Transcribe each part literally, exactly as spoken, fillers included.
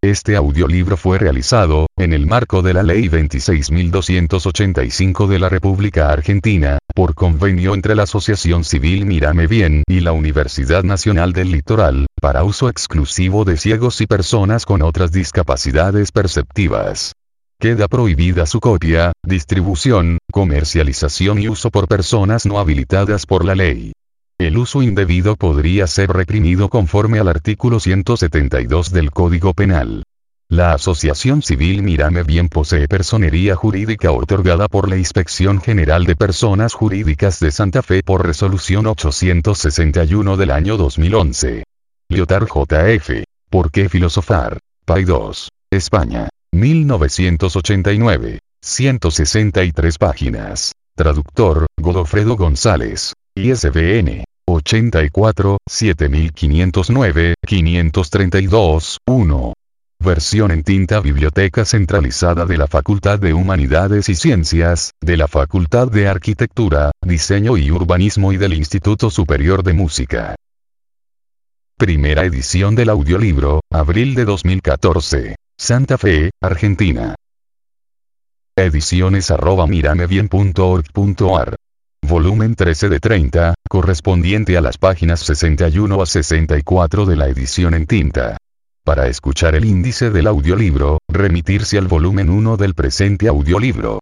Este audiolibro fue realizado, en el marco de la Ley veintiséis mil doscientos ochenta y cinco de la República Argentina, por convenio entre la Asociación Civil Mírame Bien y la Universidad Nacional del Litoral, para uso exclusivo de ciegos y personas con otras discapacidades perceptivas. Queda prohibida su copia, distribución, comercialización y uso por personas no habilitadas por la ley. El uso indebido podría ser reprimido conforme al artículo ciento setenta y dos del Código Penal. La Asociación Civil Mírame Bien posee personería jurídica otorgada por la Inspección General de Personas Jurídicas de Santa Fe por resolución ochocientos sesenta y uno del año dos mil once. Lyotard J F. ¿Por qué filosofar? Paidós, España. mil novecientos ochenta y nueve. ciento sesenta y tres páginas. Traductor, Godofredo González. I S B N. ochenta y cuatro, siete mil quinientos nueve, quinientos treinta y dos, uno. Versión en tinta. Biblioteca Centralizada de la Facultad de Humanidades y Ciencias, de la Facultad de Arquitectura, Diseño y Urbanismo y del Instituto Superior de Música. Primera edición del audiolibro, abril de dos mil catorce. Santa Fe, Argentina. Ediciones arroba miramebien punto org punto ar. Volumen trece de treinta, correspondiente a las páginas sesenta y uno a sesenta y cuatro de la edición en tinta. Para escuchar el índice del audiolibro, remitirse al volumen uno del presente audiolibro.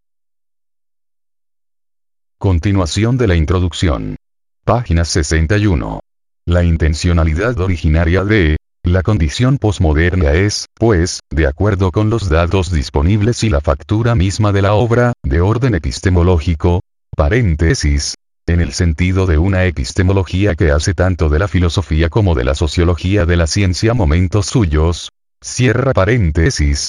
Continuación de la introducción. Página sesenta y uno. La intencionalidad originaria de la condición posmoderna es, pues, de acuerdo con los datos disponibles y la factura misma de la obra, de orden epistemológico, paréntesis, en el sentido de una epistemología que hace tanto de la filosofía como de la sociología de la ciencia momentos suyos, cierra paréntesis.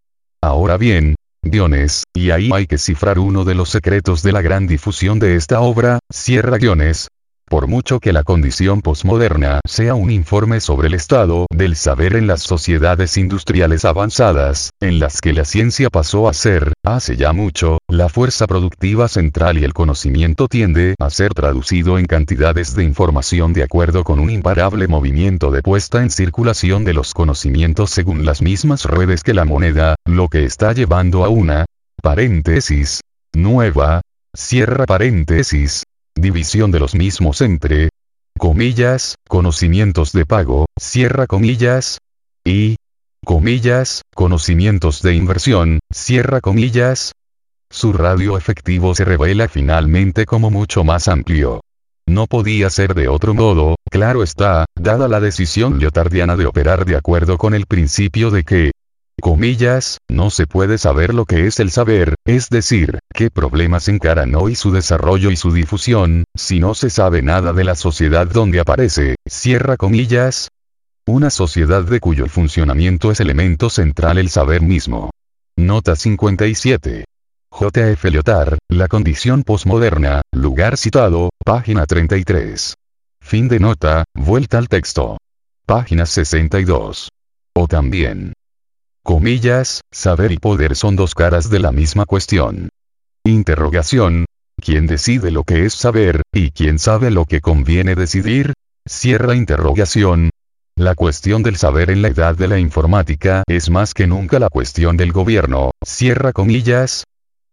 Ahora bien, guiones, y ahí hay que cifrar uno de los secretos de la gran difusión de esta obra, cierra guiones. Por mucho que la condición posmoderna sea un informe sobre el estado del saber en las sociedades industriales avanzadas, en las que la ciencia pasó a ser, hace ya mucho, la fuerza productiva central y el conocimiento tiende a ser traducido en cantidades de información de acuerdo con un imparable movimiento de puesta en circulación de los conocimientos según las mismas ruedas que la moneda, lo que está llevando a una, paréntesis, nueva, cierra paréntesis, división de los mismos entre, comillas, conocimientos de pago, cierra comillas, y, comillas, conocimientos de inversión, cierra comillas. Su radio efectivo se revela finalmente como mucho más amplio. No podía ser de otro modo, claro está, dada la decisión leotardiana de operar de acuerdo con el principio de que, comillas, no se puede saber lo que es el saber, es decir, qué problemas encaran hoy su desarrollo y su difusión, si no se sabe nada de la sociedad donde aparece, cierra comillas. Una sociedad de cuyo funcionamiento es elemento central el saber mismo. Nota cincuenta y siete. J F Lyotard, La condición posmoderna, lugar citado, página treinta y tres. Fin de nota, vuelta al texto. Página sesenta y dos. O también. Comillas, saber y poder son dos caras de la misma cuestión. Interrogación. ¿Quién decide lo que es saber, y quién sabe lo que conviene decidir? Cierra interrogación. La cuestión del saber en la edad de la informática es más que nunca la cuestión del gobierno, cierra comillas.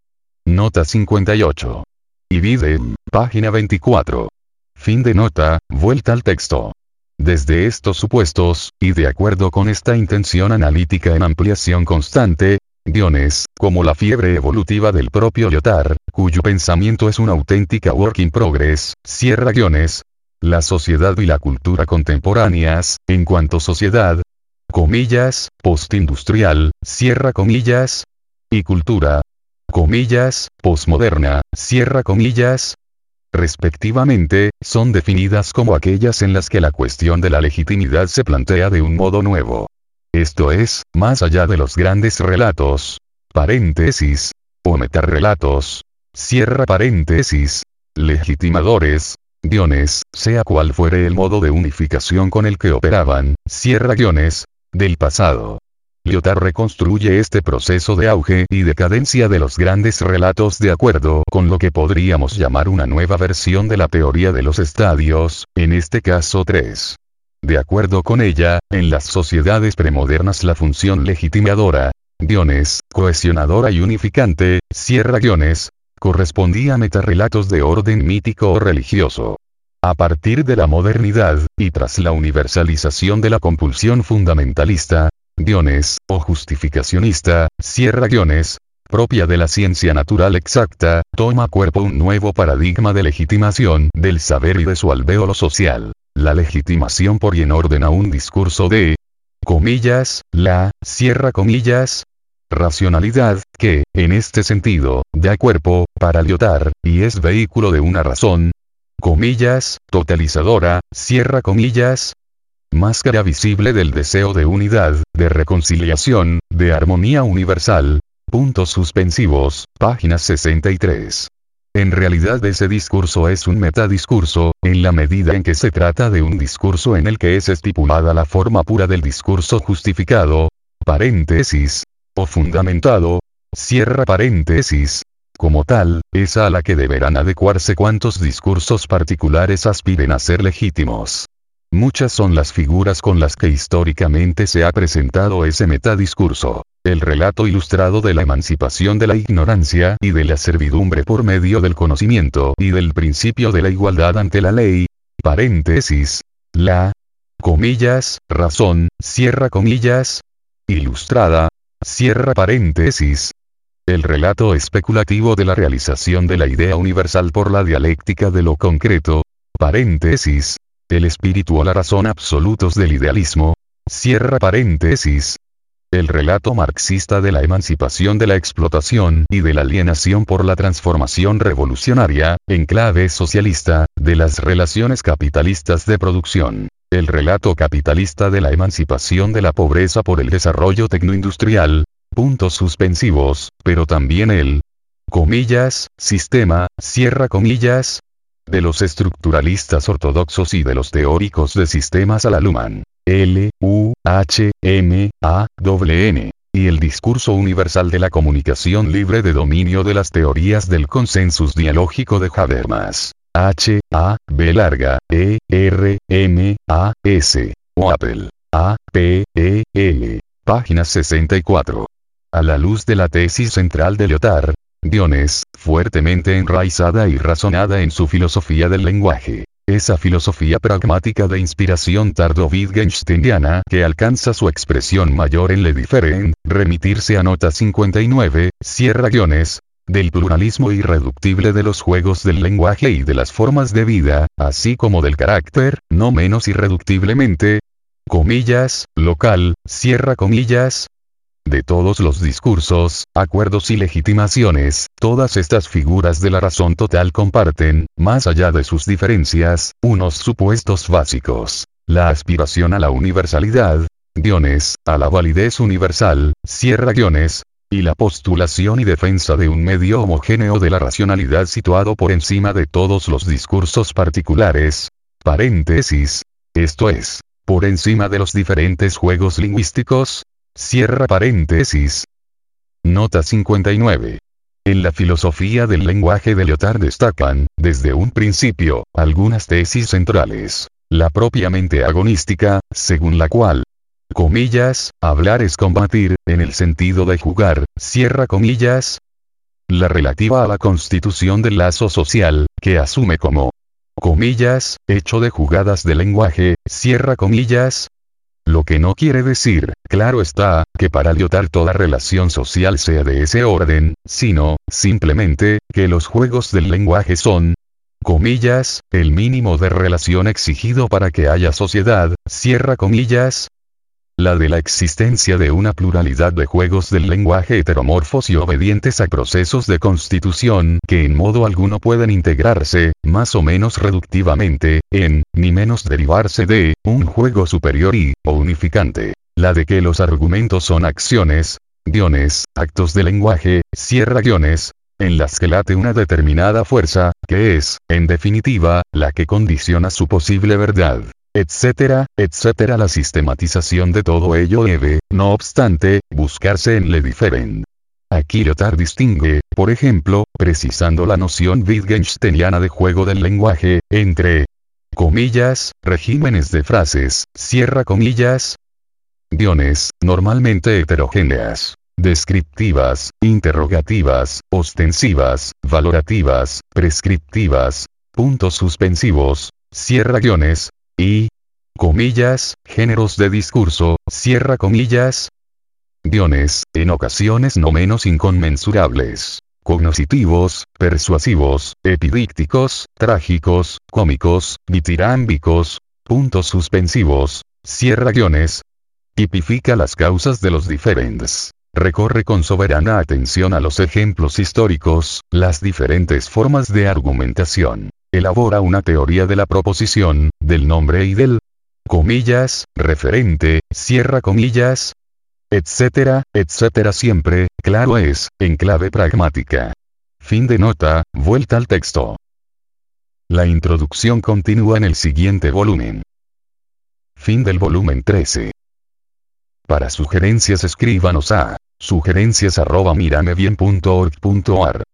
Nota cincuenta y ocho. Ibidem, página veinticuatro. Fin de nota, vuelta al texto. Desde estos supuestos, y de acuerdo con esta intención analítica en ampliación constante, guiones, como la fiebre evolutiva del propio Lyotard, cuyo pensamiento es una auténtica work in progress, cierra guiones, la sociedad y la cultura contemporáneas, en cuanto sociedad, comillas, postindustrial, cierra comillas, y cultura, comillas, posmoderna, cierra comillas, respectivamente, son definidas como aquellas en las que la cuestión de la legitimidad se plantea de un modo nuevo. Esto es, más allá de los grandes relatos, paréntesis, o metarrelatos, cierra paréntesis, legitimadores, guiones, sea cual fuere el modo de unificación con el que operaban, cierra guiones, del pasado. Lyotard reconstruye este proceso de auge y decadencia de los grandes relatos de acuerdo con lo que podríamos llamar una nueva versión de la teoría de los estadios, en este caso tres. de acuerdo con ella, en las sociedades premodernas la función legitimadora, guiones, cohesionadora y unificante, cierra guiones, correspondía a metarrelatos de orden mítico o religioso. A partir de la modernidad, y tras la universalización de la compulsión fundamentalista, guiones, o justificacionista, cierra guiones, propia de la ciencia natural exacta, toma cuerpo un nuevo paradigma de legitimación del saber y de su alvéolo social. La legitimación por y en orden a un discurso de, comillas, la, cierra comillas, racionalidad, que, en este sentido, da cuerpo, para Lyotard, y es vehículo de una razón, comillas, totalizadora, cierra comillas, máscara visible del deseo de unidad, de reconciliación, de armonía universal, puntos suspensivos, página sesenta y tres. En realidad ese discurso es un metadiscurso, en la medida en que se trata de un discurso en el que es estipulada la forma pura del discurso justificado, paréntesis, o fundamentado, cierra paréntesis, como tal, esa a la que deberán adecuarse cuantos discursos particulares aspiren a ser legítimos. Muchas son las figuras con las que históricamente se ha presentado ese metadiscurso. El relato ilustrado de la emancipación de la ignorancia y de la servidumbre por medio del conocimiento y del principio de la igualdad ante la ley, paréntesis, la, comillas, razón, cierra comillas, ilustrada, cierra paréntesis. El relato especulativo de la realización de la idea universal por la dialéctica de lo concreto, paréntesis, el espíritu o la razón absolutos del idealismo, cierra paréntesis. El relato marxista de la emancipación de la explotación y de la alienación por la transformación revolucionaria, en clave socialista, de las relaciones capitalistas de producción. El relato capitalista de la emancipación de la pobreza por el desarrollo tecnoindustrial, puntos suspensivos, pero también el, comillas, sistema, cierra comillas, de los estructuralistas ortodoxos y de los teóricos de sistemas a la Luhmann. L, U, H, M, A, W, N, y el discurso universal de la comunicación libre de dominio de las teorías del consensus dialógico de Habermas. H, A, B larga, E, R, M, A, S, o Apple. A, P, E, L. Página sesenta y cuatro. A la luz de la tesis central de Lyotard, guiones, fuertemente enraizada y razonada en su filosofía del lenguaje. Esa filosofía pragmática de inspiración tardo-wittgensteiniana que alcanza su expresión mayor en Le Different, remitirse a nota cincuenta y nueve, cierra guiones, del pluralismo irreductible de los juegos del lenguaje y de las formas de vida, así como del carácter, no menos irreductiblemente, comillas, local, cierra comillas, de todos los discursos, acuerdos y legitimaciones, todas estas figuras de la razón total comparten, más allá de sus diferencias, unos supuestos básicos. La aspiración a la universalidad, guiones, a la validez universal, cierra guiones, y la postulación y defensa de un medio homogéneo de la racionalidad situado por encima de todos los discursos particulares, paréntesis, esto es, por encima de los diferentes juegos lingüísticos, cierra paréntesis. Nota cincuenta y nueve. En la filosofía del lenguaje de Lyotard destacan, desde un principio, algunas tesis centrales. La propiamente agonística, según la cual, comillas, hablar es combatir, en el sentido de jugar, cierra comillas. La relativa a la constitución del lazo social, que asume como, comillas, hecho de jugadas de lenguaje, cierra comillas. Lo que no quiere decir, claro está, que para Lyotard toda relación social sea de ese orden, sino, simplemente, que los juegos del lenguaje son, comillas, el mínimo de relación exigido para que haya sociedad, cierra comillas. La de la existencia de una pluralidad de juegos del lenguaje heteromorfos y obedientes a procesos de constitución que en modo alguno pueden integrarse, más o menos reductivamente, en, ni menos derivarse de, un juego superior y, o unificante. La de que los argumentos son acciones, guiones, actos de lenguaje, cierra guiones, en las que late una determinada fuerza, que es, en definitiva, la que condiciona su posible verdad, etcétera, etcétera. La sistematización de todo ello debe, no obstante, buscarse en Le Different. Aquí Lyotard distingue, por ejemplo, precisando la noción wittgensteiniana de juego del lenguaje, entre comillas, regímenes de frases, cierra comillas. Guiones, normalmente heterogéneas. Descriptivas, interrogativas, ostensivas, valorativas, prescriptivas, puntos suspensivos, cierra guiones, y, comillas, géneros de discurso, cierra comillas. Guiones, en ocasiones no menos inconmensurables. Cognoscitivos, persuasivos, epidícticos, trágicos, cómicos, ditirámbicos, puntos suspensivos, cierra guiones. Tipifica las causas de los diferends. Recorre con soberana atención a los ejemplos históricos, las diferentes formas de argumentación. Elabora una teoría de la proposición, del nombre y del, comillas, referente, cierra comillas, etcétera, etcétera siempre, claro es, en clave pragmática. Fin de nota, vuelta al texto. La introducción continúa en el siguiente volumen. Fin del volumen trece. Para sugerencias escríbanos a sugerencias arroba miramebien punto org punto ar.